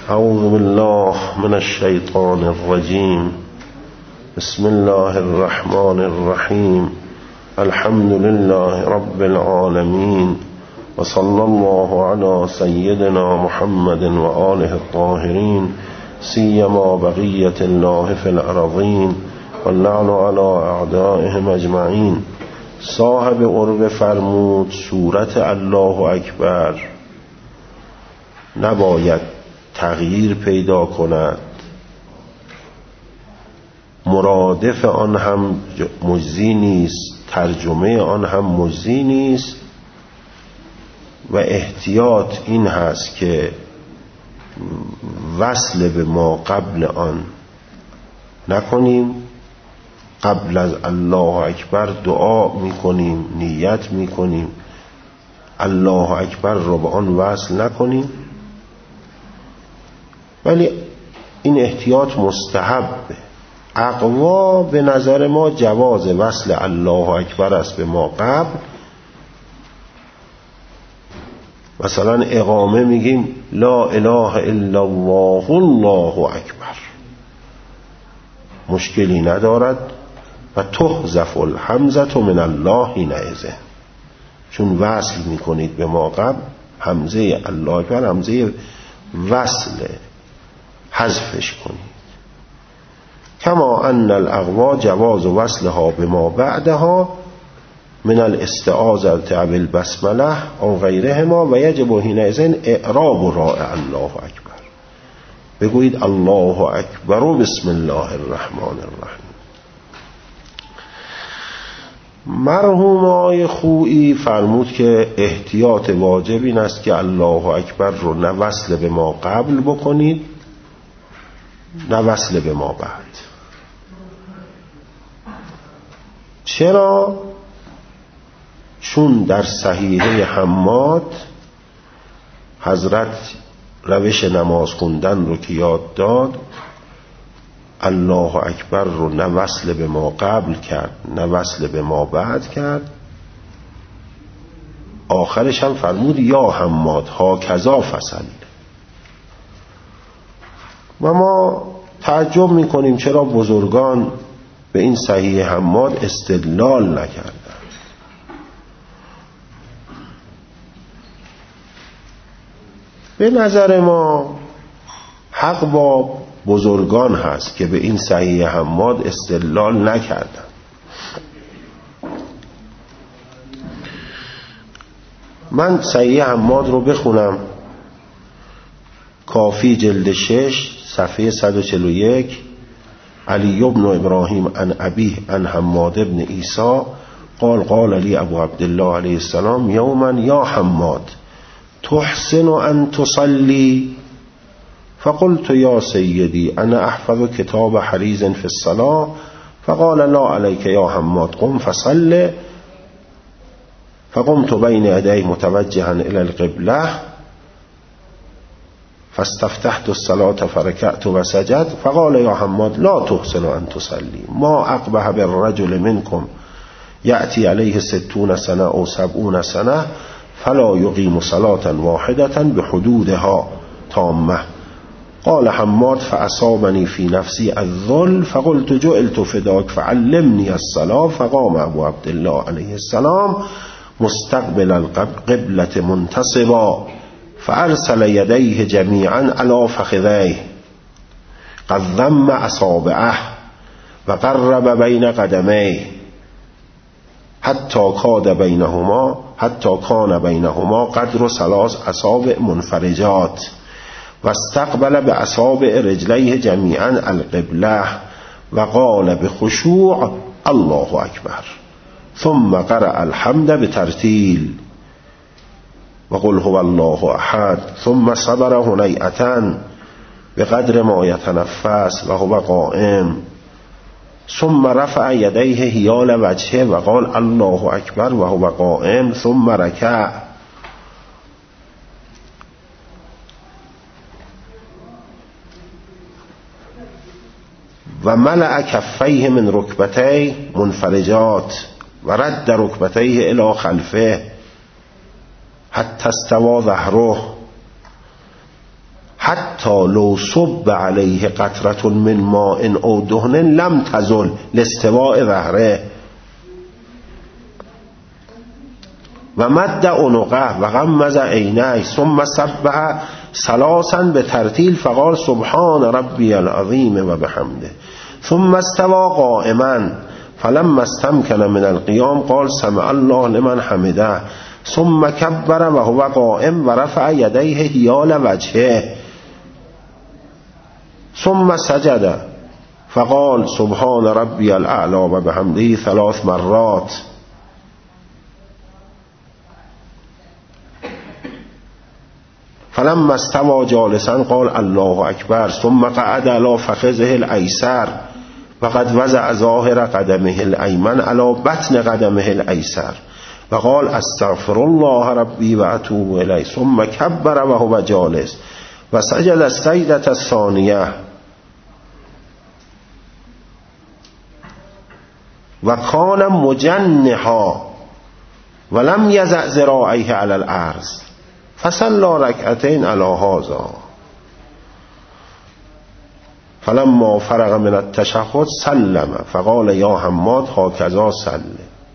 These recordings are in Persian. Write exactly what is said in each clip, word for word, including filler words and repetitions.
اعوذ بالله من الشیطان الرجیم. بسم الله الرحمن الرحیم. الحمد لله رب العالمین و صلی الله علی سیدنا محمد و آله الطاهرین سیما بقیت الله فی الارضین و اللعن علی اعدائهم اجمعین. صاحب عرب فرمود سورت الله اکبر نباید تغییر پیدا کند، مرادف آن هم مجزی نیست، ترجمه آن هم مجزی نیست و احتیاط این هست که وصل به ما قبل آن نکنیم. قبل از الله اکبر دعا میکنیم، نیت میکنیم، الله اکبر رو به آن وصل نکنیم، ولی این احتیاط مستحبه. اقوا به نظر ما جواز وصل الله اکبر است به ما قبل. مثلا اقامه میگیم لا اله الا الله الله اکبر، مشکلی ندارد و تحذف الحمزه من الله حینئذ، چون وصل میکنید به ما قبل. همزه الله اکبر همزه وصله، حذفش کنید. کما ان الاقوا جواز وصلها بما بعدها من الاستعاذة بالبسمله او غیرهما و یجب حینئذ اعراب رائع الله اکبر. بگویید الله اکبر و بسم الله الرحمن الرحیم. مرحوم آقای خویی فرمود که احتیاط واجب این است که الله اکبر رو نه وصل به ما قبل بکنید نه وصل به ما بعد. چرا؟ چون در صحیحه حماد حضرت روش نماز خوندن رو که یاد داد، الله اکبر رو نه وصل به ما قبل کرد نه وصل به ما بعد کرد. آخرش هم فرمود یا حماد ها کذا فصل. و ما تعجب میکنیم چرا بزرگان به این صحیح حماد استدلال نکردن. به نظر ما حق با بزرگان هست که به این صحیح حماد استدلال نکردن. من صحیح حماد رو بخونم. کافی جلد شش صفحه صد و چهل و یک. علی بن ابراهیم عن ابیه عن حماد بن عیسی قال قال علی ابو عبدالله علیه السلام یوما یا حماد تحسن ان تصلی فقلت یا سیدی انا احفظ کتاب حریز فی الصلاة فقال لا علیک یا حماد قم فصل. فقمت بین یدی متوجها الى القبله فاستفتحت الصلاة فركعت وسجد فقال يا حماد لا تحسن أن تصلي ما أقبح بالرجل منكم يأتي عليه ستون سنة أو سبعون سنة فلا يقيم صلاة واحدة بحدودها تامة. قال حماد فأصابني في نفسي الذل فقلت جئلت فداك فعلمني الصلاة. فقام أبو عبد الله عليه السلام مستقبل القبلة منتصبا فأرسل يديه جميعا على فخذيه قد ضم أصابعه وقرب بين قدميه حتى كاد بينهما حتى كان بينهما قدر ثلاث أصابع منفرجات واستقبل بأصابع رجليه جميعا القبلة وقال بخشوع الله أكبر ثم قرأ الحمد بترتيل وقل هو الله احد ثم صبر هنیئة بقدر ما يتنفس وهو قائم ثم رفع يديه حیال وجهه وقال الله اکبر وهو قائم ثم ركع. و ملأ کفیه من رکبتیه منفرجات و رد رکبتیه الى خلفه حتی استوى ظهره حتی حتی لو صب علیه قطره من ماء او دهن لم تزل لاستواء ظهره و مد عنقه و غمض عینیه ثم سبح ثلاثا به ترتیل فقال سبحان ربی العظیم و بحمده ثم استوى قائما فلما استمكن من القيام قال سمع الله لمن حمده ثم كبر وهو قائم ورفع يديه حيال وجهه ثم سجد فقال سبحان ربي الأعلى وبحمده ثلاث مرات فلما استوى جالسا قال الله أكبر ثم قعد على فخذه الأيسر وقد وضع ظاهر قدمه الأيمن على بطن قدمه الأيسر وقال استغفر الله ربي وأتوب إليه ثم كبر وهو جالس وسجد السجدة الثانية وكان مجنحا ولم يضع ذراعيه على الأرض فصلى ركعتين على هذا فلما فرغ من التشهد سلم فقال یا حماد هكذا سلم.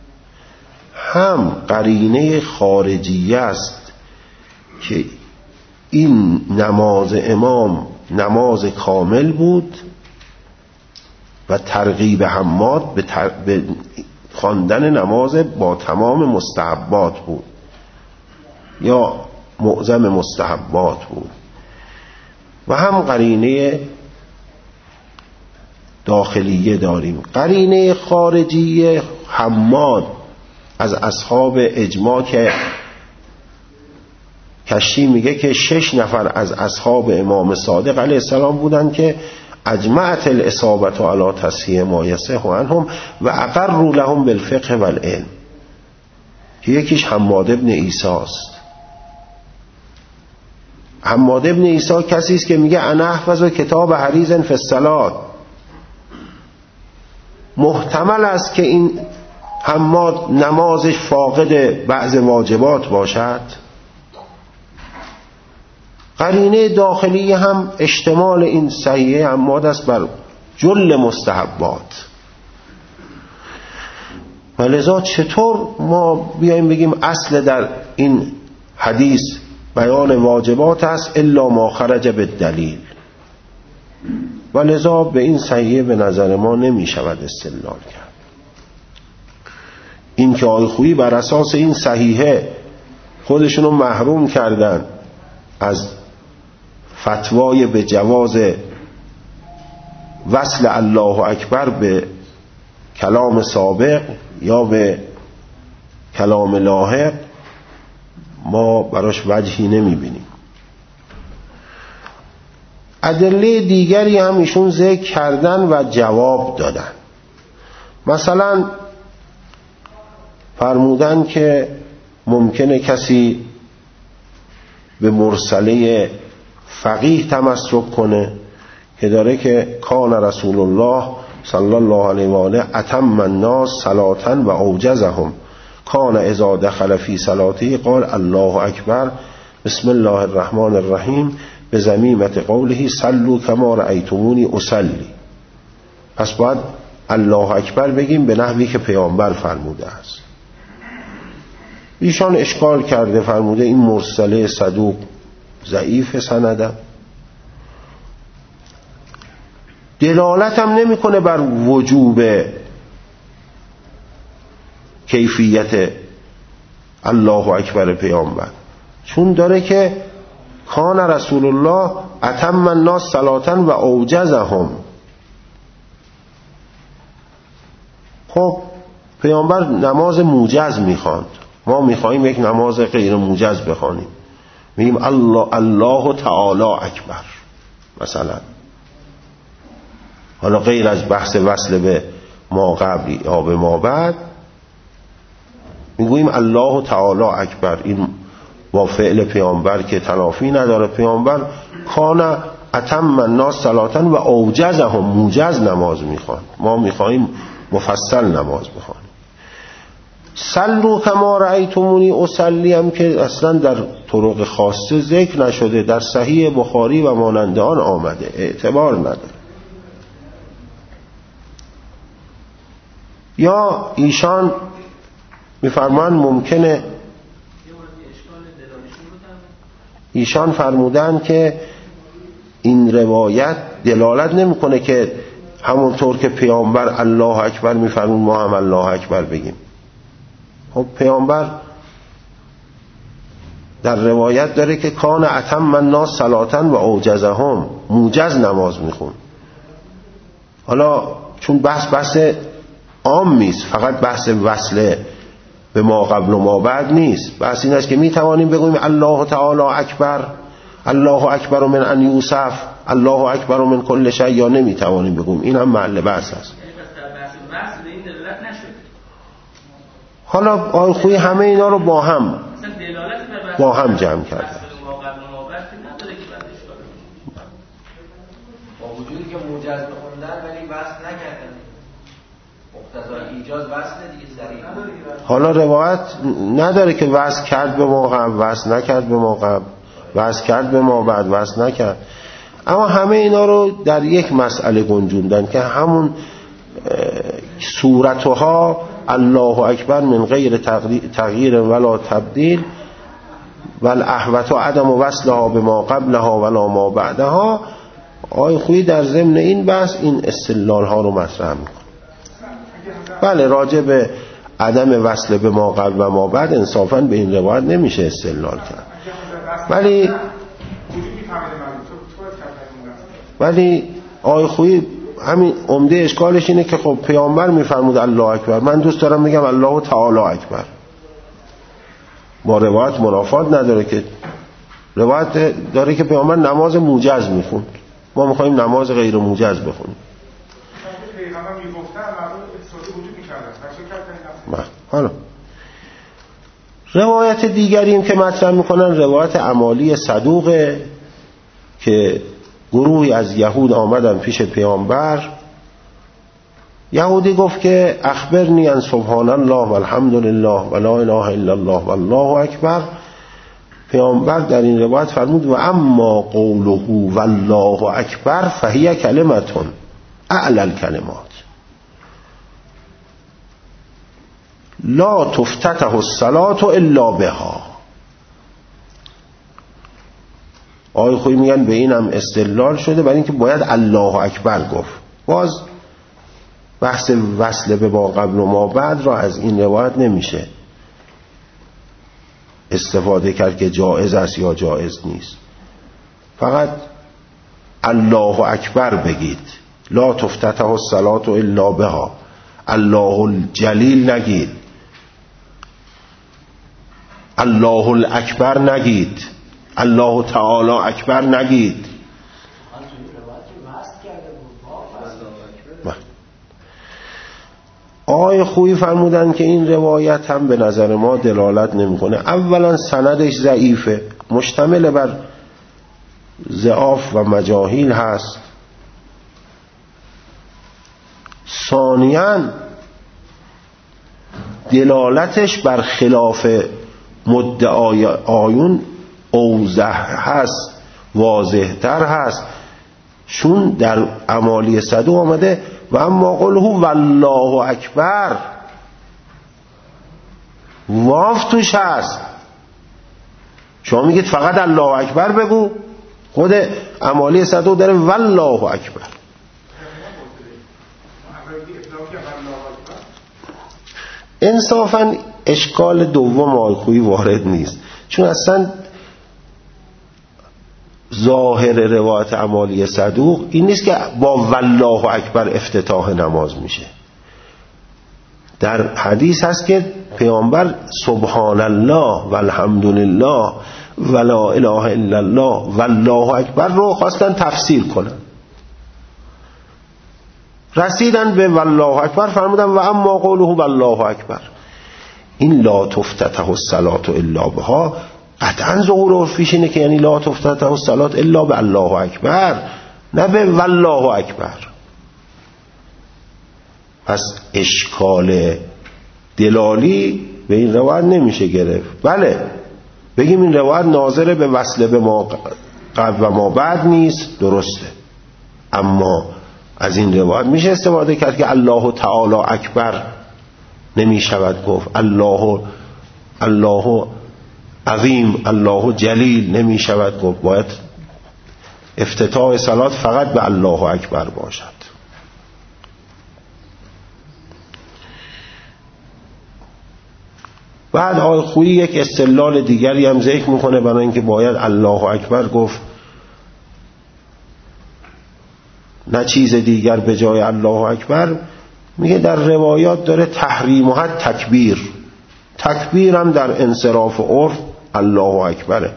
هم قرینه خارجی است که این نماز امام نماز کامل بود و ترغیب حماد به, تر... به خواندن نماز با تمام مستحبات بود یا معظم مستحبات بود و هم قرینه داخلیه داریم. قرینه خارجی حماد از اصحاب اجماع که کشی میگه که شش نفر از اصحاب امام صادق علیه السلام بودن که اجمعت الاصابت علی تصحیح ما یصح عنهم و اقروا لهم بالفقه والعلم که یکیش حماد ابن عیسی است. حماد ابن عیسی کسی است که میگه انا احفظ کتاب حریز فی الصلاه. محتمل است که این حماد نمازش فاقد بعض واجبات باشد. قرینه داخلی هم اشتمال این صحیحه حماد است بر جل مستحبات. ولذا چطور ما بیایم بگیم اصل در این حدیث بیان واجبات است الا ما خرج بالدلیل. ولذا به این صحیحه به نظر ما نمی شود استدلال کرد. این که آقای خویی بر اساس این صحیحه خودشونو محروم کردن از فتوای به جواز وصل الله اکبر به کلام سابق یا به کلام لاحق، ما براش وجهی نمی بینیم. ادله دیگری هم ایشون ذکر کردن و جواب دادن. مثلا فرمودن که ممکنه کسی به مرسله فقیه تمسک کنه که داره که کان رسول الله صلی الله علیه و آله اتم الناس صلاة و اوجزهم کان اذا دخل فی صلاته قال الله اکبر بسم الله الرحمن الرحیم به ضمیمت قوله صلوا کما رأیتمونی اصلی. پس باید الله اکبر بگیم به نحوی که پیامبر فرموده است. ایشان اشکال کرده، فرموده این مرسله صدوق ضعیف سنده، دلالت هم نمی کنه بر وجوب کیفیت الله اکبر پیامبر، چون داره که کان رسول الله اتم الناس صلاة و اوجزهم. خب پیامبر نماز موجز میخواند، ما میخواییم یک نماز غیر موجز بخوانیم، میگیم الله الله تعالی اکبر مثلا. حالا غیر از بحث وصل به ما قبل یا به ما بعد، میگوییم الله تعالی اکبر. این با فعل پیامبر که تنافی نداره. پیامبر کان اتم الناس صلاة و اوجزهم، موجز نماز میخوان، ما میخواییم مفصل نماز بخوانیم. صلوا کما رأیتمونی اصلی هم که اصلا در طرق خاصه ذکر نشده، در صحیح بخاری و مانند آن آمده، اعتبار نداره. یا ایشان میفرمان ممکنه، ایشان فرمودن که این روایت دلالت نمیکنه که همونطور که پیامبر الله اکبر میفرمون ما هم الله اکبر بگیم. خب پیامبر در روایت داره که کان اتم الناس صلاتن و اوجزهم، موجز نماز میخون. حالا چون بحث بحث عام نیست، فقط بحث وصله به ما قبل و ما بعد نیست، بحث این است که میتوانیم بگوییم الله تعالی اکبر، الله اکبر من ان یوسف، الله اکبر من کل شیء، یا نمیتوانیم بگوییم. این هم محل بحث است. حالا آقای خویی همه اینا رو با هم با هم جمع کرده. با وجودی که موجز بخوندن ولی وصل نکردن، مقتضای ایجاز وصل دیگه صریح. حالا روایت نداره که وصل کرد به ما قبل، وصل نکرد به ما قبل، وصل کرد به ما بعد، وصل نکرد. اما همه اینا رو در یک مسئله گنجوندن که همون صورتها الله اکبر من غیر تغییر ولا تبدیل والاحوط عدم وصلها به ما قبلها ولا ما بعدها. آقای خویی در ضمن این بحث این استدلال ها رو مطرح میکنه. بله راجع به عدم وصل به ما قبل و ما بعد انصافا به این روایت نمیشه استدلال کرد، ولی ولی آقای خویی همین عمده اشکالش اینه که خب پیامبر میفرمود الله اکبر، من دوست دارم میگم الله تعالی اکبر. با روایت منافات نداره که روایت داره که پیامبر نماز موجز میخوند، ما میخوایم نماز غیر موجز بخونیم. حالا روایت دیگریم که مطرح میکنن روایت اعمالی صدوقه که گروهی از یهود آمدن پیش پیامبر. یهودی گفت که اخبرنی ان سبحان الله والحمد لله ولا اله الا الله والله اکبر. پیامبر در این روایت فرمود و اما قوله والله اکبر فهی کلمتون اعلی الکلمات لا تفتتح الصلاة الا بها. آقای خویی میگن به این هم استدلال شده برای اینکه باید الله اکبر گفت. باز بحث وصل به ما قبل و ما بعد را از این روایت نمیشه استفاده کرد که جائز است یا جائز نیست. فقط الله اکبر بگید، لا تفتتح الصلاة الا بها. الله الجلیل نگید، الله الاکبر نگید، الله تعالی اکبر نگید. آقای خویی فرمودن که این روایت هم به نظر ما دلالت نمیکنه. اولا سندش ضعیفه، مشتمل بر ضعاف و مجاهیل هست. ثانیاً دلالتش بر خلاف مدعای آیون اوضح هست، واضح تر هست، چون در اعمالی صدوق آمده و اما قوله والله اکبر، واو توش هست. شما میگید فقط الله اکبر بگو، خود اعمالی صدوق داره والله اکبر. انصافا اشکال دوم آقای خویی وارد نیست، چون اصلا ظاهر روایت اعمالی صدوق این نیست که با والله اکبر افتتاح نماز میشه. در حدیث هست که پیامبر سبحان الله والحمد لله ولا اله الا الله والله اکبر رو خواستن تفسیر کنن، رسیدن به والله اکبر فرمودن و اما قوله والله اکبر. این لا تفتتح الصلاة الا بها قطعا ظهور عرفیش اینه که یعنی لا تفتتح الصلاة الا به الله اکبر، نه به والله اکبر. پس اشکال دلالی به این روایت نمیشه گرفت. بله بگیم این روایت ناظر به وصله به ما قبل و ما بعد نیست، درسته، اما از این روایت میشه استفاده کرد که الله تعالی اکبر نمیشود گفت، الله الله عظیم، الله جلیل نمیشود گفت، باید افتتاح صلات فقط به الله اکبر باشد. بعد آقای خویی یک استدلال دیگری هم ذکر میکنه برای اینکه باید الله اکبر گفت نه چیز دیگر به جای الله اکبر. میگه در روایات داره تحریم و حد تکبیر، تکبیر هم در انصراف عرف الله اکبره.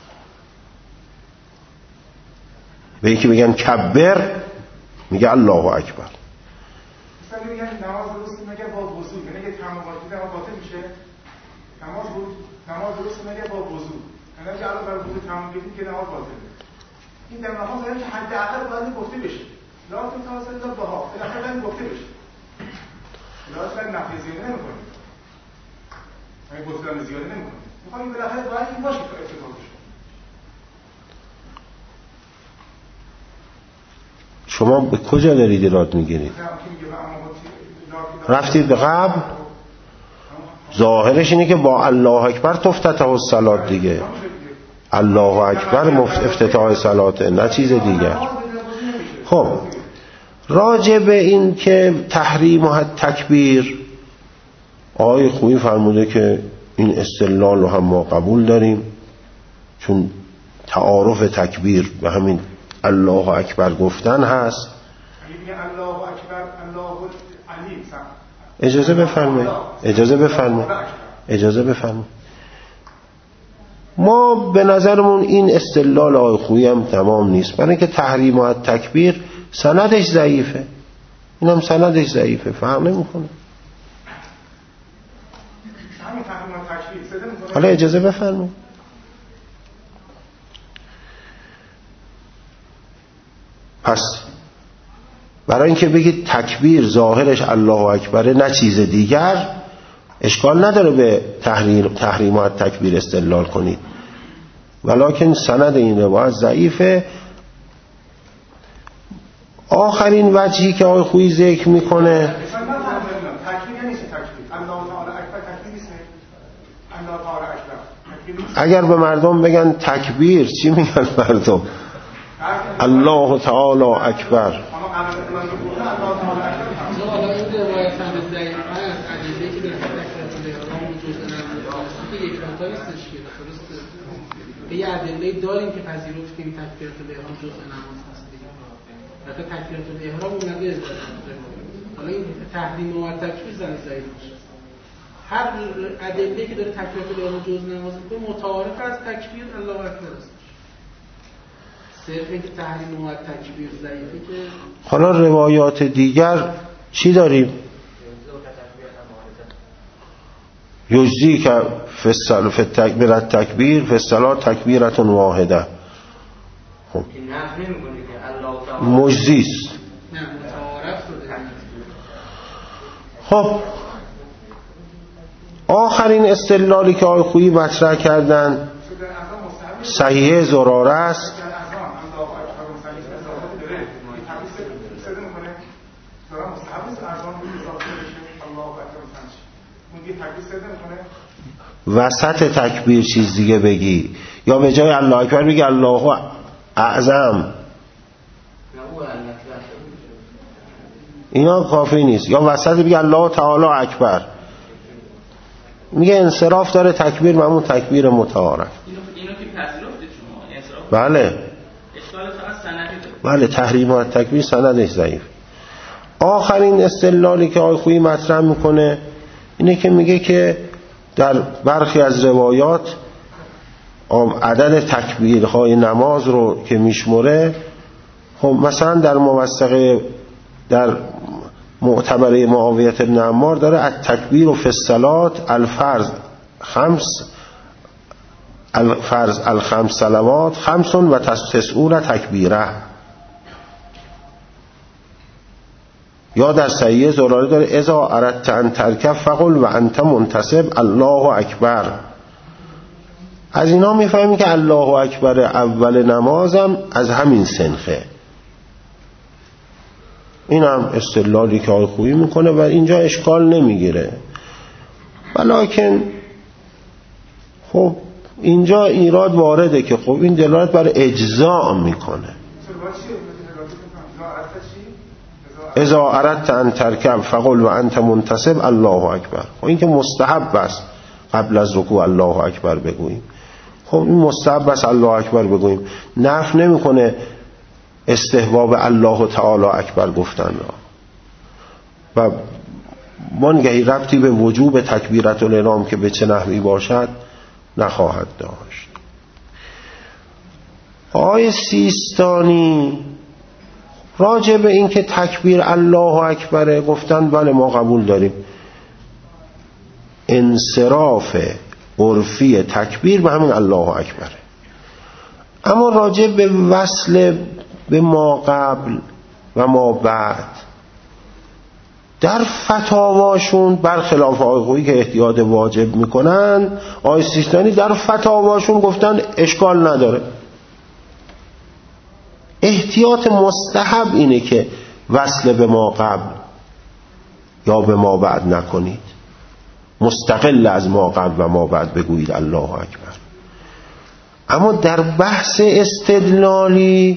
به یکی بگن کبر میگه الله اکبر. مثلا میگن نماز درست میگه با وضو، یعنی که تمام نماز باطل میشه. نماز نماز درست میگه با وضو، یعنی که الان برای وضو تمام کردیم که نماز باطله. این در نماز هست که حداقل باید گفته بشه. لازم تاسل الا بها، بالاخره باید گفته بشه. لازم نفی زیاده نمی‌کنیم. یعنی گفتن زیاده نمی‌کنیم. می‌خوایم بالاخره باید این باشه که افتضاح بشه. شما به کجا دارید ایراد میگیرید؟ رفتید به قبل؟ ظاهرش اینه که با الله اکبر تفتتح الصلات دیگه، الله اکبر افتتاح صلاته، نه چیز دیگر. خب راجع به این که تحریم و حد تکبیر، آقای خویی فرموده که این استدلال رو هم ما قبول داریم، چون تعارف تکبیر به همین الله اکبر گفتن هست. اجازه بفرمایید اجازه بفرمایید اجازه بفرمایید ما به نظرمون این استدلال آقای خویی هم تمام نیست، برای اینکه تحریم و تکبیر سندش ضعیفه، این هم سندش ضعیفه، فرق نمیکنه. حالا اجازه بفرمایید. پس برای اینکه بگید تکبیر ظاهرش الله اکبره نه چیز دیگر، اشکال نداره به تحریم تحریم و تکبیر استدلال کنید، ولکن سند این روایت ضعیفه. آخرین وجهی که آقای خویی ذکر میکنه، اگر به مردم بگن تکبیر چی میگن مردم؟ الله تعالی اکبر. یه ادله داریم که پذیرفتیم تکبیرات الاحرام جزء نماز هست دیگه. البته تکبیرات الاحرام اومده از حالا این تحریم و تکبیر زن ضعیف میشه. هر ادله که داره تکبیرات الاحرام جزء نماز میکنه متعارف از تکبیر الله اکبر است. صرف اینکه تحریم و تکبیر ضعیفه که. حالا روایات دیگر چی داریم؟ یجزی که فصل فی تکبیرت تکبیر فصلا تکبیرتون واحده. خب مجزیست. خب آخرین استدلالی که آقای خویی مطرح کردن صحیح زراره است. وسط تکبیر چیز دیگه بگی، یا به جای الله اکبر بگی الله اعظم، اینا کافی نیست. یا وسط بگی الله تعالی اکبر. میگه انصراف داره تکبیر، معمول تکبیر متعارف. اینو که پذیرفتید شما انصراف؟ بله اشکال فقط سندی داره. بله تحریم و تکبیر سندش ضعیف. آخرین استدلالی که آقای خویی مطرح میکنه اینه که میگه که در برخی از روایات عدد تکبیرهای نماز رو که میشمره، خب مثلا در موثقه در معتبره معاویه بن عمار داره التکبیر و فی الصلات الفرض خمس الفرض الخمس صلوات خمس و تسعون تکبیره. یا در صحیح زراره داره اذا اردت ان ترکب فقل و انت منتصب الله اکبر. از اینا میفهمیم که الله اکبر اول نمازم از همین سنخه. این هم استدلالی که آقای خویی میکنه و اینجا اشکال نمیگیره. ولیکن خب اینجا ایراد وارده که خب این دلالت بر اجزاء میکنه. اذا اردت ان ترکب فقل و انت منتصب الله اکبر. خب این که مستحب است قبل از رکوع الله اکبر بگوییم. خب این مستحب است الله اکبر بگوییم، نفی نمیکنه استحباب الله تعالی اکبر گفتن را و منگهی ربطی به وجوب تکبیرت الاحرام که به چه نحوی باشد نخواهد داشت. آیه سیستانی راجع به این که تکبیر الله اکبر گفتن بله ما قبول داریم، انصراف عرفی تکبیر به همین الله اکبره. اما راجع به وصل به ما قبل و ما بعد در فتاواشون برخلاف آقای خویی که احتیاط واجب میکنن، آقای سیستانی در فتاواشون گفتن اشکال نداره، احتیاط مستحب اینه که وصل به ما قبل یا به ما بعد نکنید، مستقل از ما قبل و ما بعد بگویید الله اکبر. اما در بحث استدلالی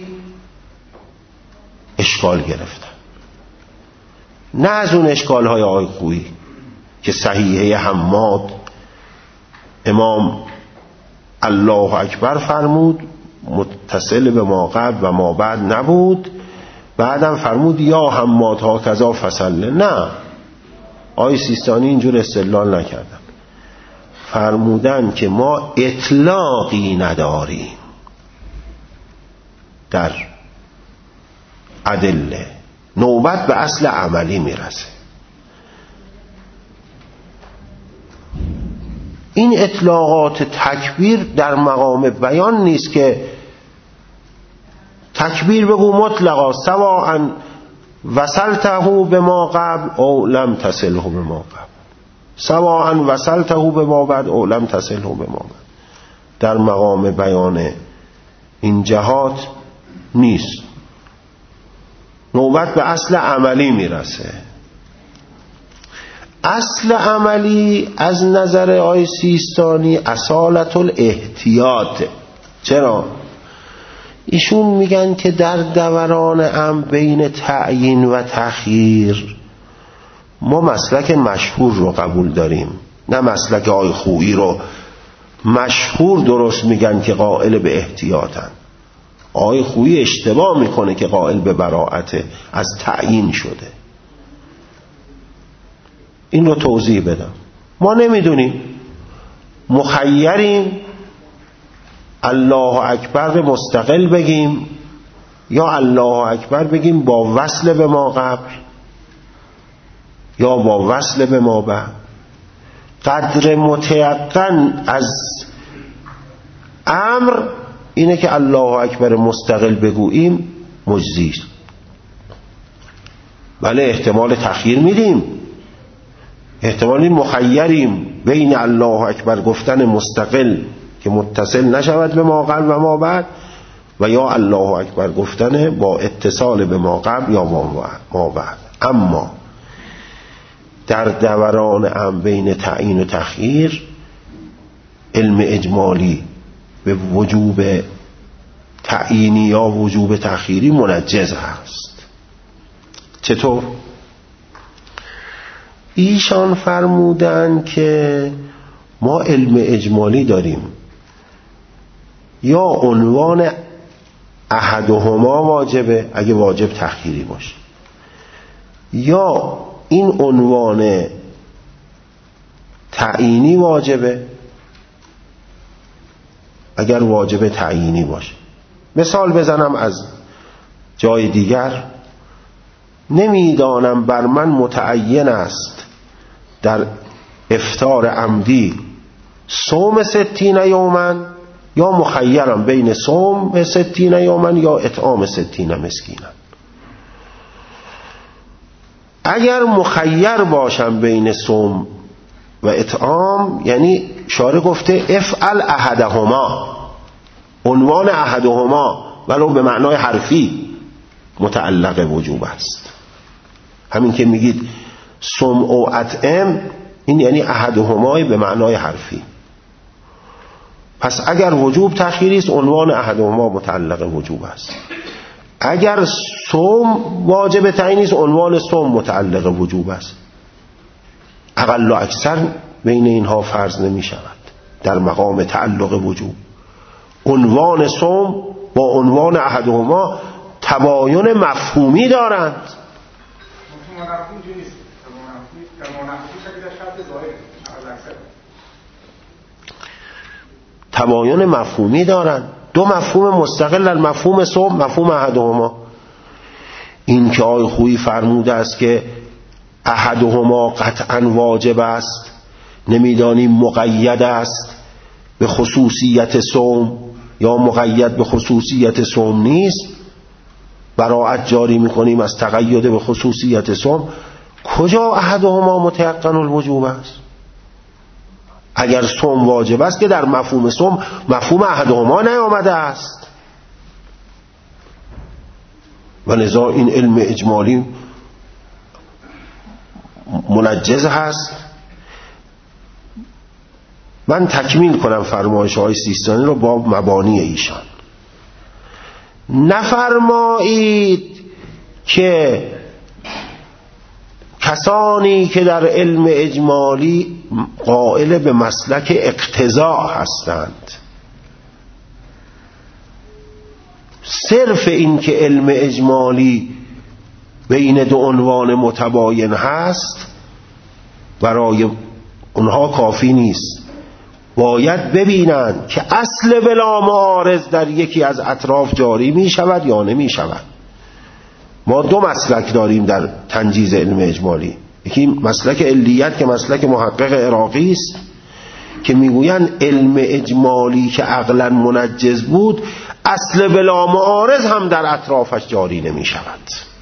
اشکال گرفتن، نه از اون اشکال های آقای خویی که صحیحه حماد امام الله اکبر فرمود متصل به ما قبل و ما بعد نبود، بعدم فرمود یا حماد ها کذا فصله. نه، آقای سیستانی اینجور استدلال نکردن، فرمودن که ما اطلاقی نداریم در ادله، نوبت به اصل عملی میرسه. این اطلاقات تکبیر در مقام بیان نیست که تکبیر بگو مطلقا سواء وصلته به ما قبل او لم تصله به ما قبل، سواء وصلته به ما بعد او لم تصله به ما بعد. در مقام بیان این جهات نیست، نوبت به اصل عملی میرسه. اصل عملی از نظر آی سیستانی اصالت الاحتیاط. چرا؟ ایشون میگن که در دوران ام بین تعیین و تخییر ما مسلک مشهور رو قبول داریم، نه مسلک آی خویی رو. مشهور درست میگن که قائل به احتیاطن، آی خویی اشتباه میکنه که قائل به براءت از تعیین شده. این رو توضیح بدم. ما نمیدونیم، مخیریم الله اکبر مستقل بگیم یا الله اکبر بگیم با وصل به ما قبل یا با وصل به ما بعد. قدر متیقن از امر اینه که الله اکبر مستقل بگوییم مجزی. بله احتمال تخییر میدیم، احتمالی مخیریم بین الله اکبر گفتن مستقل که متصل نشود به ما قبل و ما بعد و یا الله اکبر گفتن با اتصال به ما قبل یا ما بعد. اما در دوران ام بین تعیین و تخییر علم اجمالی به وجوب تعیینی یا وجوب تخییری منجز هست. چطور؟ ایشان فرمودن که ما علم اجمالی داریم، یا عنوان احدهما واجبه اگه واجب تخییری باشه، یا این عنوان تعیینی واجبه اگر واجب تعیینی باشه. مثال بزنم از جای دیگر، نمیدانم بر من متعین است در افطار عمدی صوم ستین یومن یا مخیرم بین صوم ستین یومن یا اطعام ستین مسکینن. اگر مخیر باشم بین صوم و اطعام، یعنی شارع گفته افعل احدهما، عنوان احدهما ولو به معنای حرفی متعلق وجوب است. همین که میگید صوم و اطعم، این یعنی احدهما به معنای حرفی. پس اگر وجوب تأخیری است، عنوان احدهما متعلق وجوب است. اگر صوم واجب تعیینی است، عنوان صوم متعلق وجوب است. اقل و اکثر بین اینها فرض نمی شود در مقام تعلق وجوب. عنوان صوم با عنوان احدهما تباین مفهومی دارند. تباین مفهومی دارند. دو مفهوم مستقل در مفهوم صوم، مفهوم احدهما. این که آقای خویی فرموده است که احدهما قطعا واجب است، نمیدانیم مقید است به خصوصیت صوم یا مقید به خصوصیت صوم نیست، براءت جاری میکنیم از تقید به خصوصیت صوم. کجا احدهما متیقن الوجوب است؟ اگر صوم واجب است که در مفهوم صوم مفهوم احدهما نیامده است. و لذا این علم اجمالی منجز هست. من تکمیل کنم فرمایش های سیستانی رو با مبانی ایشان. نفرمایید که کسانی که در علم اجمالی قائل به مسلک اقتضاء هستند، صرف این که علم اجمالی بین دو عنوان متباین هست برای اونها کافی نیست. باید ببینند که اصل بلا معارض در یکی از اطراف جاری می شود یا نمی شود. ما دو مسلک داریم در تنجیز علم اجمالی. یکی مسلک علیت که مسلک محقق عراقی است که میگویند علم اجمالی که عقلا منجز بود، اصل بلا معارض هم در اطرافش جاری نمی شود.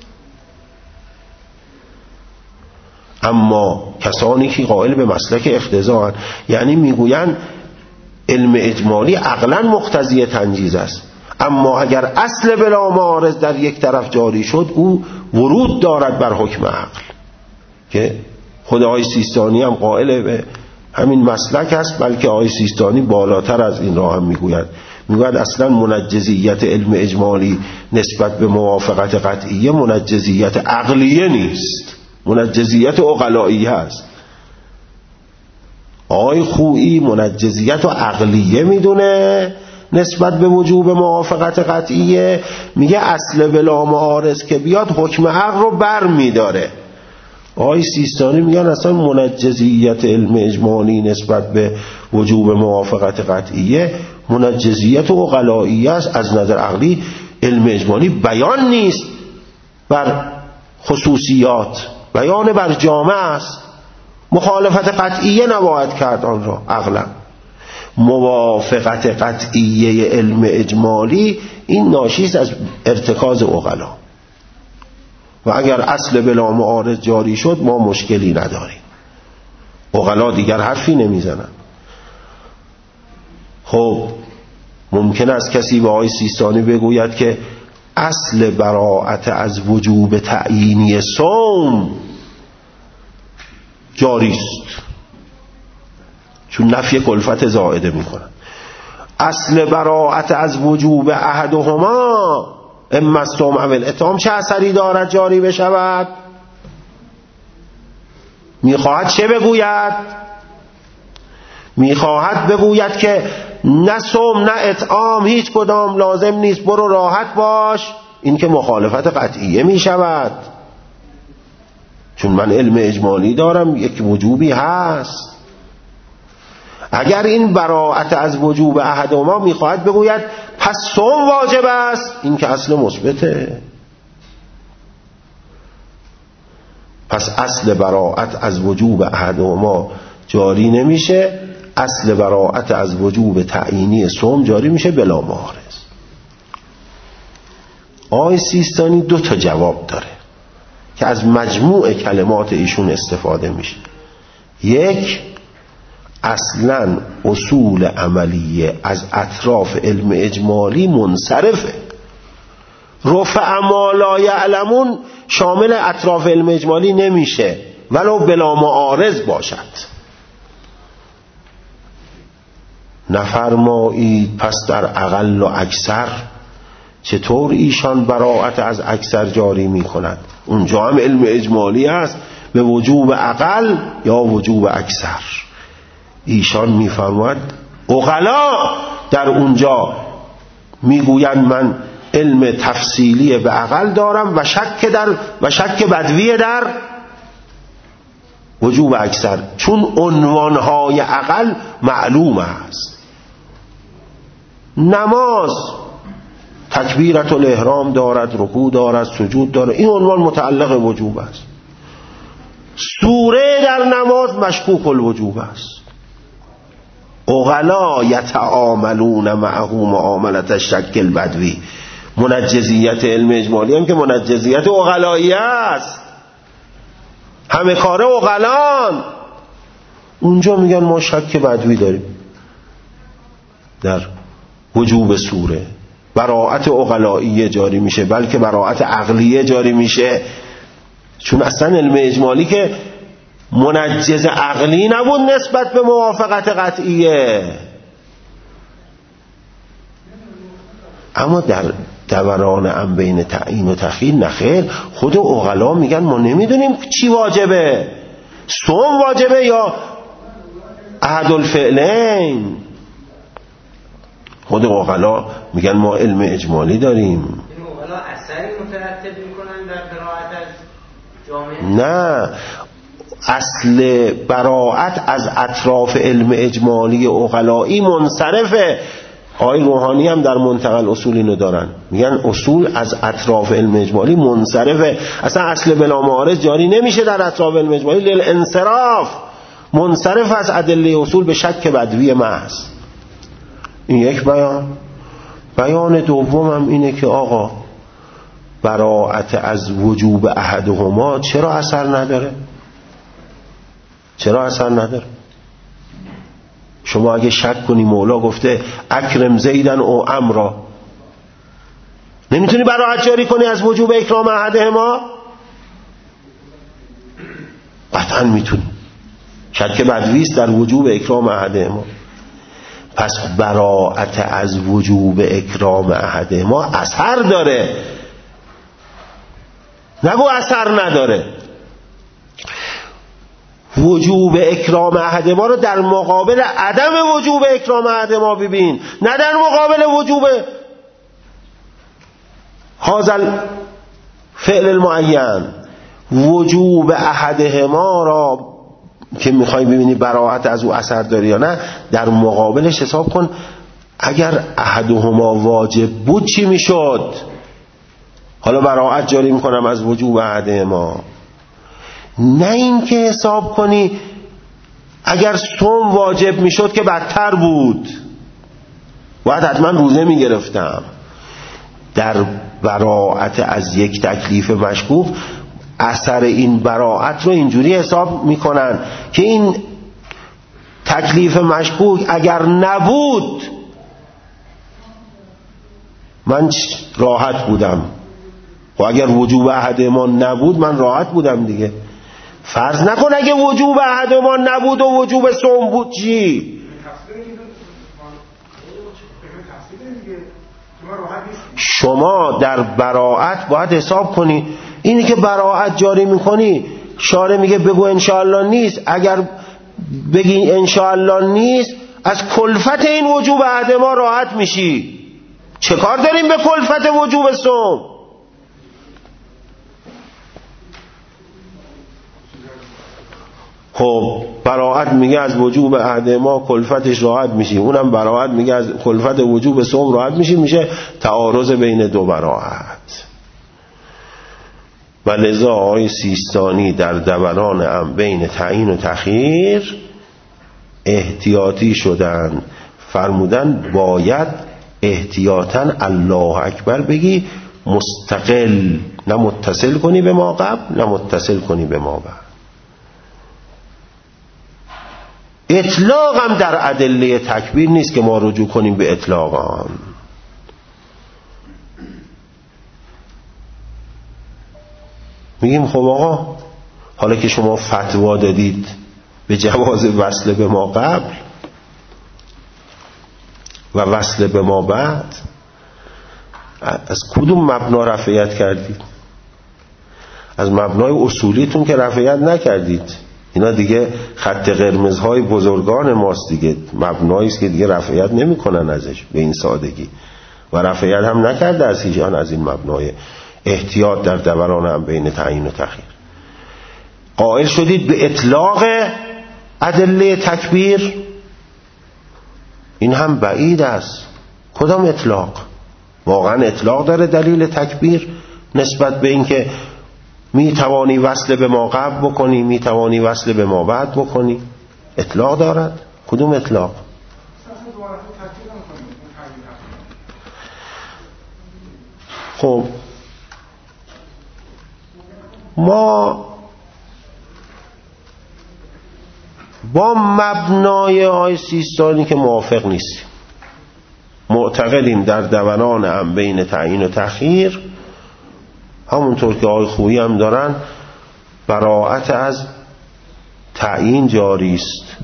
اما کسانی که قائل به مسلک اقتضاء، یعنی میگویند علم اجمالی عقلا مقتضی تنجیز است، اما اگر اصل بلا معارض در یک طرف جاری شد، او ورود دارد بر حکم عقل، که خود آقای سیستانی هم قائل به همین مسلک است. بلکه آقای سیستانی بالاتر از این را هم میگوید، میگوید اصلا منجزیت علم اجمالی نسبت به موافقت قطعیه منجزیت عقلیه نیست، منجزیت عقلائیه است. آقای خویی منجزیت و عقلیه میدونه نسبت به وجوب موافقت قطعیه، میگه اصل بلا معارض که بیاد حکم عقل رو بر میداره. آقای سیستانی میگن اصلا منجزیت علم اجمالی نسبت به وجوب موافقت قطعیه منجزیت و عقلائیه است. از نظر عقلی علم اجمالی بیان نیست بر خصوصیات، بیان بر جامعه است. مخالفت قطعیه نباید کرد آن را عقلا. موافقت قطعیه علم اجمالی این ناشی از ارتکاز عقلا، و اگر اصل بلا معارض جاری شد ما مشکلی نداریم، عقلا دیگر حرفی نمیزنن. خب ممکن است کسی به آقای سیستانی بگوید که اصل براءت از وجوب تعیینی صوم جاری است، چون نفی کلفت زائده میکنن. اصل براءت از وجوب احدهما اما الصوم او الاطعام چه اثری دارد جاری بشود؟ میخواهد چه بگوید؟ میخواهد بگوید که نه صوم نه اطعام هیچ کدام لازم نیست، برو راحت باش. این که مخالفت قطعیه میشود، چون من علم اجمالی دارم یک وجوبی هست. اگر این براءت از وجوب احدهما میخواهد بگوید پس صوم واجب است، این که اصل مثبته. پس اصل براءت از وجوب احدهما جاری نمیشه، اصل براءت از وجوب تعیینی صوم جاری میشه بلا معارض. آقای سیستانی دو تا جواب داره. که از مجموع کلمات ایشون استفاده میشه. یک، اصلا اصول عملیه از اطراف علم اجمالی منصرفه. رفع ما لا یعلمون شامل اطراف علم اجمالی نمیشه ولو بلا معارض باشد. نفرمایید پس در اقل و اکثر چطور ایشان براءت از اکثر جاری می کند؟ اونجا هم علم اجمالی است به وجوب اقل یا وجوب اکثر. ایشان می فرماید عقلا در اونجا میگویند من علم تفصیلی به اقل دارم و شک در و شک بدوی در وجوب اکثر، چون عنوانهای اقل معلوم است. نماز تکبیرت الاحرام دارد، رکوع دارد، سجود دارد، این عنوان متعلق وجوب است. سوره در نماز مشکوک الوجوب است. عقلا یتعاملون معه معاملت الشک البدوی. منجزیت علم اجمالی هم که منجزیت عقلایی است، همه کاره عقلان. اونجا میگن ما شک بدوی داریم در وجوب سوره، براءت عقلایی جاری میشه بلکه براءت عقلیه جاری میشه، چون اصلا علم اجمالی که منجز عقلی نبود نسبت به موافقت قطعیه. اما در دوران ام بین تعیین و تخییر نخیر، خود عقلا میگن ما نمیدونیم چی واجبه، صوم واجبه یا احد الفعلین. خود عقلا میگن ما علم اجمالی داریم. این عقلا اثری مترتب میکنن در براءت از جامعه؟ نه، اصل براءت از اطراف علم اجمالی عقلایی منصرفه. آقای روحانی هم در منتقل اصول اینو دارن، میگن اصول از اطراف علم اجمالی منصرفه، اصلا اصل بلا معارض جاری نمیشه در اطراف علم اجمالی، للانصراف منصرف از ادله اصول به شک بدوی محض. این یک بیان. بیان دوم هم اینه که آقا براءت از وجوب احدهما چرا اثر نداره؟ چرا اثر نداره؟ شما اگه شک کنی مولا گفته اکرم زیدن او امرا، نمیتونی براءت جاری کنی از وجوب اکرام احدهما؟ قطعا میتونی. شک بدویست در وجوب اکرام احدهما. پس براءت از وجوب اکرام احدهما اثر داره، نگو اثر نداره. وجوب اکرام احدهما رو در مقابل عدم وجوب اکرام احدهما ببین، نه در مقابل وجوب هذا فعل المعین. وجوب احدهما را که میخوای ببینی براءت از او اثر داره یا نه، در مقابلش حساب کن اگر احدهما واجب بود چی میشد؟ حالا براءت جاری میکنم از وجوب احدهما. نه این که حساب کنی اگر صوم واجب میشد که بدتر بود، باید حتما روزه میگرفتم. در براءت از یک تکلیف مشکوک اثر این براءت رو اینجوری حساب میکنن که این تکلیف مشکوک اگر نبود من راحت بودم، و اگر وجوب احدهما نبود من راحت بودم دیگه. فرض نکن اگه وجوب احدهما نبود و وجوب صوم بود چی؟ شما در براءت باید حساب کنی. اینی که براءت جاری میکنی شارع میگه بگو انشاءالله نیست، اگر بگی انشاءالله نیست از کلفت این وجوب احدهما راحت میشی. چه کار داریم به کلفت وجوب صوم؟ خب براءت میگه از وجوب احدهما کلفتش راحت میشی، اونم براءت میگه از کلفت وجوب صوم راحت میشی، میشه تعارض بین دو براءت. و لذا آقای سیستانی در دوران ام بین تعیین و تخییر احتیاطی شدن، فرمودن باید احتیاطاً الله اکبر بگی مستقل، نه متصل کنی به ما قبل نه متصل کنی به ما بعد. اطلاق هم در ادله تکبیر نیست که ما رجوع کنیم به اطلاق آن. میگیم خب آقا حالا که شما فتوا دادید به جواز وصل به ما قبل و وصل به ما بعد، از کدوم مبنا رفعیت کردید؟ از مبنای اصولیتون که رفعیت نکردید. اینا دیگه خط قرمزهای بزرگان ماست دیگه، مبنایی است که دیگه رفعیت نمی‌کنن ازش به این سادگی، و رفعیت هم نکرده از هیچان از این مبنای احتیاط در دوران هم بین تعیین و تخییر. قائل شدید به اطلاق ادله تکبیر، این هم بعید است. کدام اطلاق؟ واقعا اطلاق داره دلیل تکبیر نسبت به این که می توانی وصل به ما قبل بکنی، می توانی وصل به ما بعد بکنی؟ اطلاق دارد؟ کدوم اطلاق؟ خب ما با مبنای آیه سیستانی که موافق نیستیم. معتقدیم در دوران هم بین تعیین و تخییر، همونطور که آیه خویی هم دارن، براءت از تعیین جاری است.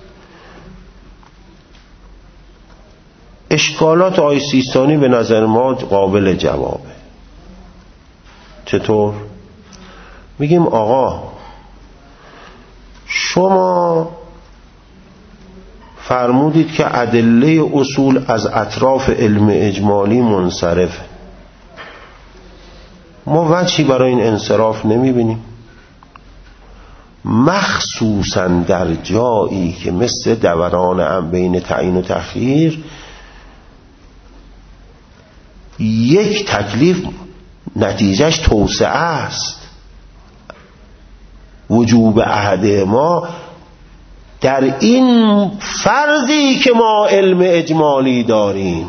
اشکالات آیه سیستانی به نظر ما قابل جوابه. چطور؟ میگیم آقا شما فرمودید که ادله اصول از اطراف علم اجمالی منصرفه. ما وجهی برای این انصراف نمیبینیم، مخصوصا در جایی که مثل دوران هم بین تعیین و تخییر یک تکلیف نتیجهش توسعه است. وجوب عهد ما در این فرضی که ما علم اجمالی داریم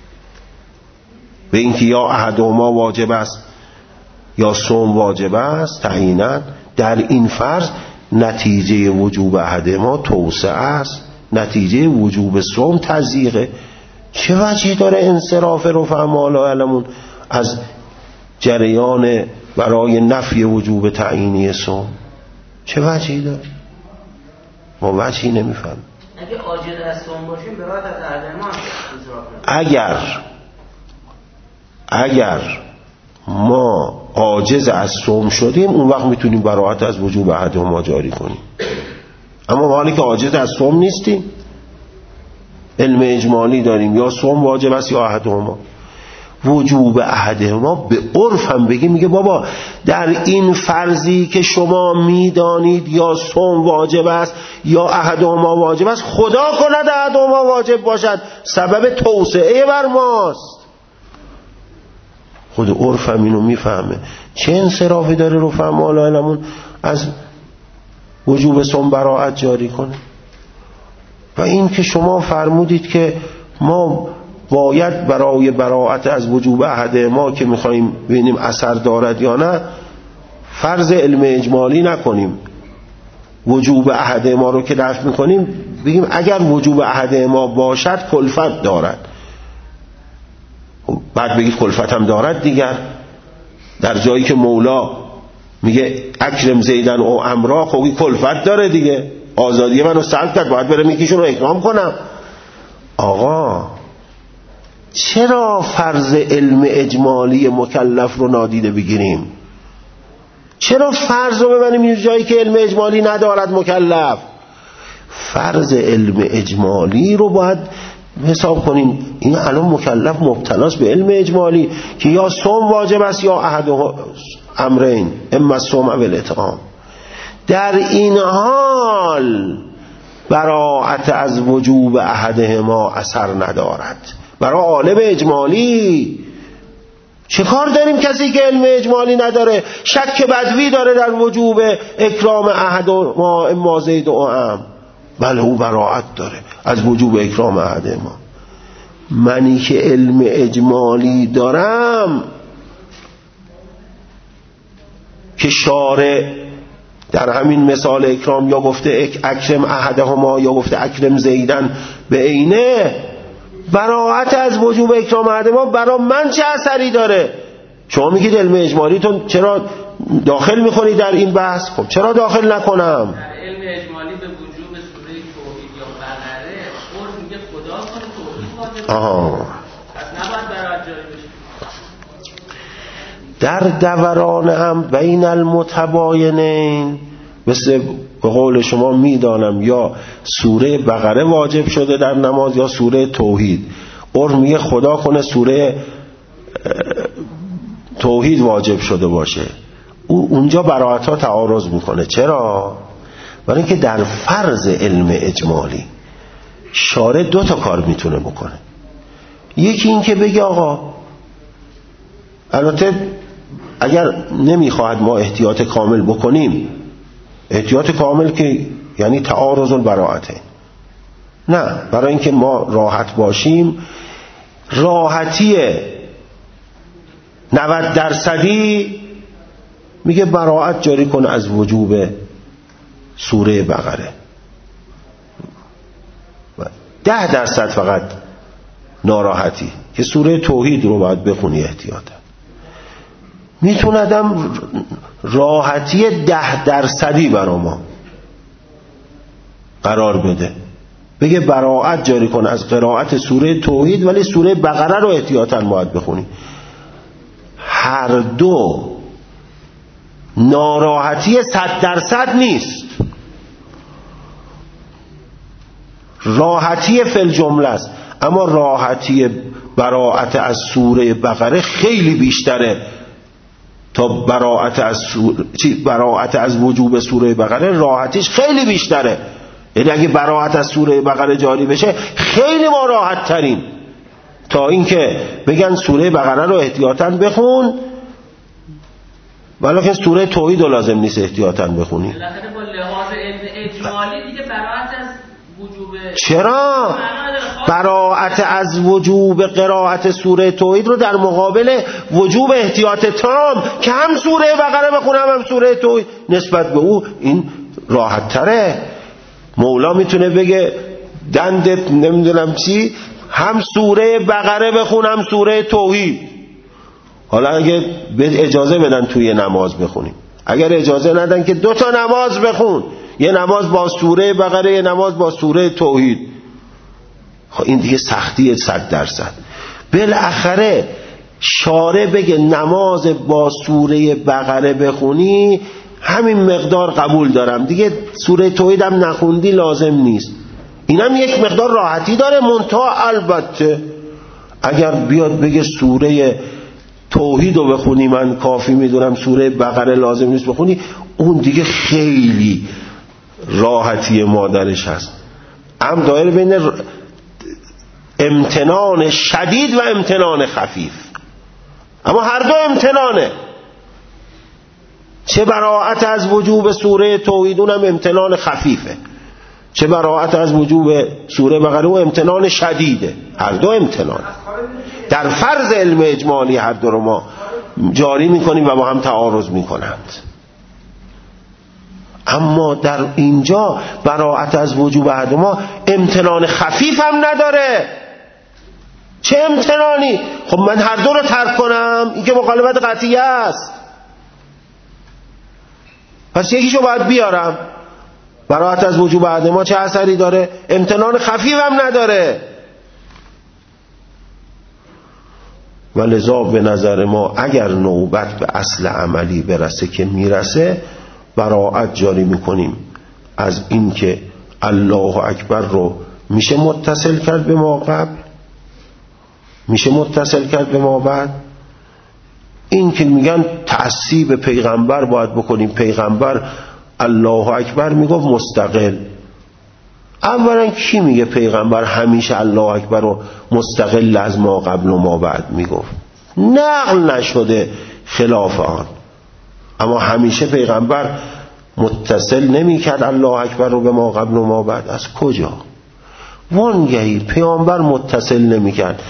به اینکه یا عهد ما واجب است یا صوم واجب است تعیینا، در این فرض نتیجه وجوب عهد ما توسعه است، نتیجه وجوب صوم تضییقه. چه وجهی داره انصراف رفع مالا علمون از جریان برای نفی وجوب تعیینی صوم؟ چه وجهی داره؟ ما وجهی نمیفهم. اگه عاجز از صوم باشیم برات از عهد ما اگر اگر ما عاجز از صوم شدیم اون وقت میتونیم براءت از وجوب عهد ما جاری کنیم. اما حالی که عاجز از صوم نیستیم، علم اجمالی داریم، یا صوم واجب است یا عهد ما، وجوب عهد ما به عرف هم بگیم میگه بابا در این فرضی که شما میدانید یا صوم واجب است یا عهد ما واجب است، خدا کند عهد ما واجب باشد، سبب توسعه بر ماست. خود عرف هم اینو میفهمه. چه انصرافی داره رفع مال علمون از وجوب صوم براءت جاری کنه؟ و این که شما فرمودید که ما باید برای براءت از وجوب عهد ما که میخواییم ببینیم اثر دارد یا نه فرض علم اجمالی نکنیم، وجوب عهد ما رو که دفع میکنیم بگیم اگر وجوب عهد ما باشد کلفت دارد. بعد بگید کلفت هم دارد دیگر، در جایی که مولا میگه اکرم زیدن او امرا، خوبی کلفت داره دیگه، آزادی منو سلب کرد، باید برم یکیشون رو اکرام کنم. آقا چرا فرض علم اجمالی مکلف رو نادیده بگیریم؟ چرا فرض رو ببریم این جایی که علم اجمالی ندارد مکلف؟ فرض علم اجمالی رو باید حساب کنیم. این الان مکلف مبتلاست به علم اجمالی که یا صوم واجب است یا احد امرین، اما صوم او الاطعام. در این حال براءت از وجوب احدهما اثر ندارد. برای عالم اجمالی چه کار داریم کسی که علم اجمالی نداره شک بدوی داره در وجوب اکرام احد ما اما زید و ام؟ بله او براءت داره از وجوب اکرام احد ما. منی که علم اجمالی دارم که شارع در همین مثال اکرام یا گفته اکرم احدهما یا گفته اکرم زیدن به عینه، براءت از وجوب اکرام احدهما برا من چه اثری داره؟ شما میگید علم اجمالی تو چرا داخل میکنی در این بحث؟ خب چرا داخل نکنم؟ در علم اجمالی به وجوب سوره توحید یا بقره قرآن میگه خدا کنه توحید واجبه. آها پس نباید براءت جاری بشه. در دوران هم بین المتباینین، مثل به قول شما میدانم یا سوره بقره واجب شده در نماز یا سوره توحید، قرآن میگه خدا کنه سوره توحید واجب شده باشه، او اونجا براءت ها تعارض میکنه. چرا؟ برای اینکه در فرض علم اجمالی شارع دو تا کار میتونه بکنه. یکی این که بگه آقا، البته اگر نمیخواهد ما احتیاط کامل بکنیم، احتیاط کامل که یعنی تعارض البراءته، نه، برای اینکه ما راحت باشیم، راحتی نود درصدی میگه براءت جاری کن از وجوب سوره بقره، ده درصد فقط ناراحتی که سوره توحید رو باید بخونی احتیاطا. میتوندم راحتی ده درصدی برا ما قرار بده، بگه براءت جاری کن از قرائت سوره توحید ولی سوره بقره رو احتیاطاً باید بخونی. هر دو ناراحتی صد درصد نیست، راحتی فی الجمله است، اما راحتی براءت از سوره بقره خیلی بیشتره تا براءت از سوره چی براءت از وجوب سوره بقره، راحتیش خیلی بیشتره. یعنی اگه براءت از سوره بقره جاری بشه خیلی ما راحت تریم تا اینکه بگن سوره بقره رو احتیاطاً بخون، ولی که سوره توحید رو لازم نیست احتیاطاً بخونی. بالاخره با لحاظ علم اجمالی دیگه براءت از وجوب، چرا؟ براءت از وجوب قرائت سوره توحید رو در مقابل وجوب احتیاط تام که هم سوره بقره بخونم هم سوره توحید، نسبت به او این راحت تره. مولا میتونه بگه دندت نمیدونم چی، هم سوره بقره بخونم سوره توحید. حالا اگه اجازه بدن توی نماز بخونیم، اگر اجازه ندن که دو تا نماز بخون، یه نماز با سوره بقره یه نماز با سوره توحید، خب این دیگه سختی صد درصد. بالاخره شارع بگه نماز با سوره بقره بخونی همین مقدار قبول دارم، دیگه سوره توحید هم نخوندی لازم نیست. اینم یک مقدار راحتی داره، منتها البته اگر بیاد بگه سوره توحید رو بخونی من کافی میدونم سوره بقره لازم نیست بخونی، اون دیگه خیلی راحتی مادرش هست. هم دایر بین امتنان شدید و امتنان خفیف، اما هر دو امتنانه، چه براءت از وجوب سوره توحید اونم امتنان خفیفه، چه براءت از وجوب سوره بقره و امتنان شدیده، هر دو امتنان در فرض علم اجمالی هر دو رو ما جاری میکنیم و با هم تعارض میکنند. اما در اینجا براءت از وجوب احد ما امتنان خفیف هم نداره. چه امتنانی؟ خب من هر دو رو ترک کنم، این که مخالفت قطعی است، پس یکیشو باید بیارم. براءت از وجوب احد ما چه اثری داره؟ امتنان خفیف هم نداره. و لذا به نظر ما اگر نوبت به اصل عملی برسه که میرسه، براءت جاری میکنیم از این که الله اکبر رو میشه متصل کرد به ما قبل، میشه متصل کرد به ما بعد. این که میگن تعصیب پیغمبر باید بکنیم، پیغمبر الله اکبر میگفت مستقل. اولا کی میگه پیغمبر همیشه الله اکبر رو مستقل از ما قبل و ما بعد میگفت؟ نقل نشده خلاف آن. اما همیشه پیغمبر متصل نمیکرد الله اکبر رو به ما قبل و ما بعد. از کجا؟ وانگهی پیغمبر متصل نمیکرد.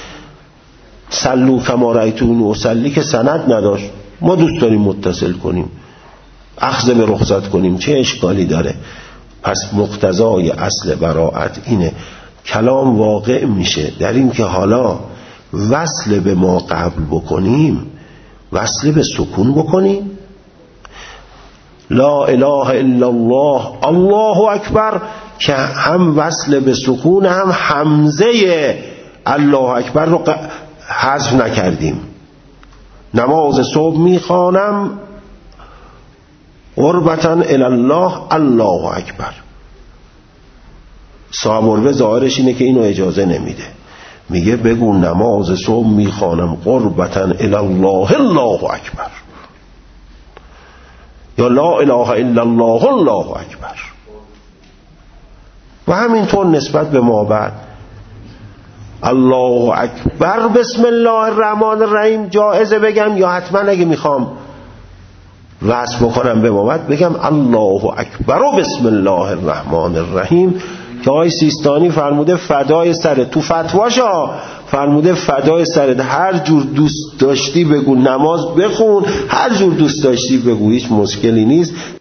سلو کما رأیتمونی اصلی که سند نداشت، ما دوست داریم متصل کنیم. اخذ به رخصت کنیم چه اشکالی داره؟ پس مقتضای اصل براءت اینه. کلام واقع میشه در این که حالا وصل به ما قبل بکنیم، وصل به سکون بکنیم. لا اله الا الله الله اکبر که هم وصل به سکون هم حمزه الله اکبر رو حذف نکردیم. نماز صبح میخوانم قربتاً الی الله الله اکبر. صاحب الوه ظاهرش اینه که اینو اجازه نمیده، میگه بگو نماز صبح میخوانم قربتاً الی الله الله اکبر، یا لا اله الا الله الله اکبر. و همینطور نسبت به ما بعد الله اکبر بسم الله الرحمن الرحیم جایزه بگم، یا حتما اگه میخوام وصل بکنم به ما بعد بگم الله اکبر و بسم الله الرحمن الرحیم که آقای سیستانی فرموده فدای سرت، تو فتواشا فرموده فدای سرت، هر جور دوست داشتی بگو، نماز بخون، هر جور دوست داشتی بگو، هیچ مشکلی نیست.